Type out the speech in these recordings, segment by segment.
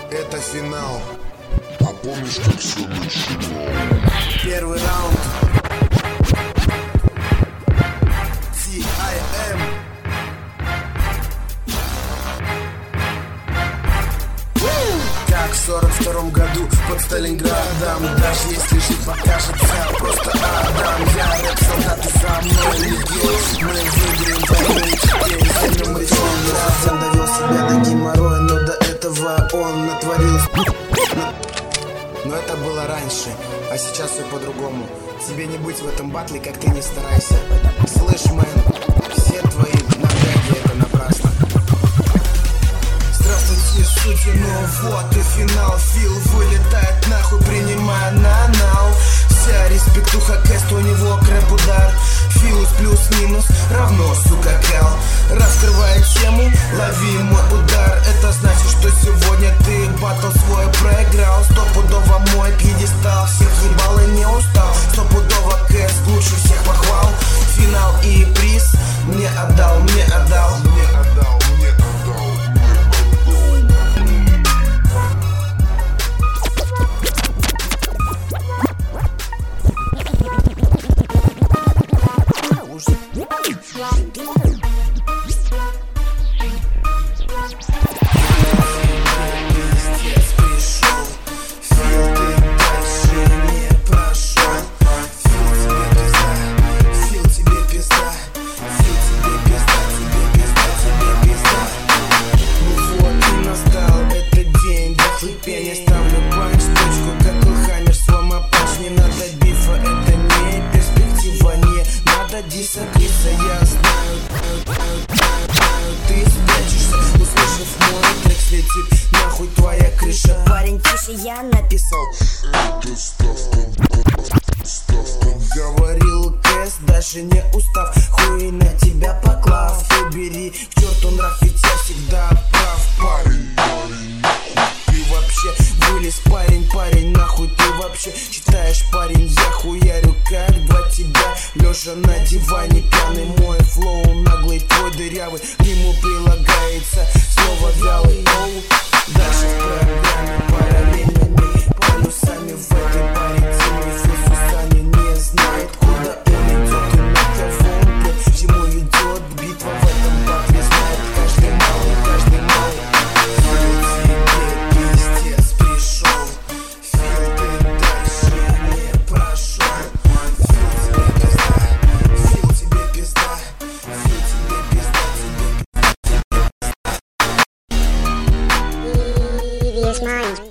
Это финал. А помнишь, как все начиналось? Первый раунд. TIM. Как в 42-м году под Сталинградом. Даже если жизнь покажется просто адом. Я рэп-солдат и за мной легион. Мы выиграем войну теперь земным мечом. Не совсем довел себя до геморроя, но до этого он натворил. Но это было раньше, а сейчас все по-другому. Тебе не быть в этом батле, как ты не старайся. Слышь, мэн, все твои награди это напрасно. Здравствуйте, судьи, ну вот и финал. Фил вылетает нахуй, принимая на нал. Вся респектуха кэст, у него крэп-удар. Филус плюс-минус равно, сука, кал. Раскрывая тему, лови мой удар. Это значит, что сегодня ты батл свой проиграл. Стопудово мой пьедестал, всех ебал и не устал. Стопудово кэст, лучше всех похвал. Финал и приз мне отдал, мне отдал. Мне отдал, мне отдал, Дисагриться, я знаю, ты спрячешься, услышав мой трек, слетит нахуй твоя крыша. Парень, тише, я написал. это ставка. Говорил Кэс, даже не устав, хуй на тебя поклав. Убери к черту нрав, ведь я всегда прав. Парень, ты вообще вылез, парень, нахуй ты вообще читаешь, парень, я хуярю как два тебя, лежа на диване, пьяный мой флоу, наглый твой дырявый, к нему прилагается слово вялый, оу. Дальше в программе параллельными полюсами в этой паре темы Филсусани не знает, куда он идет и на кого он прет, к чему идет битва в этом батле, знает каждый малый, каждый малый. Пиздец пришел, Фил, ты дальше не прошел. Фил тебе пизда, Фил тебе пизда, Previous mind.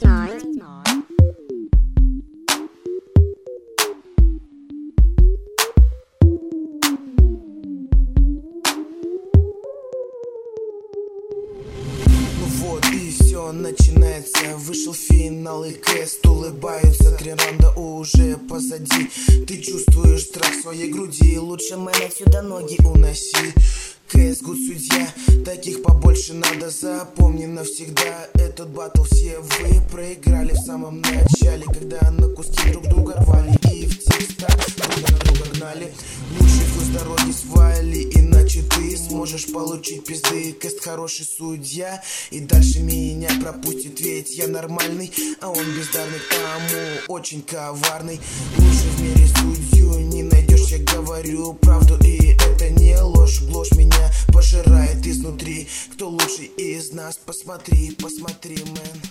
Ну вот и все начинается. Вышел финал и кэст улыбаются. 3 раунда уже позади. Ты чувствуешь страх в своей груди. Лучше, мэн, отсюда ноги уноси. Кэс, гуд судья, таких побольше надо. Запомни навсегда, этот батл все вы проиграли в самом начале, когда на куски друг друга рвали и в текстах друг на друга гнали. Лучше пусть с дороги свали, иначе ты сможешь получить пизды. Кэст хороший судья и дальше меня пропустит, ведь я нормальный, а он бездарный, тому очень коварный. Лучше в мире судью не найдешь, я говорю правду, и это не ложь. Ложь меня пожирает изнутри. Кто лучший из нас? Посмотри, посмотри, мэн.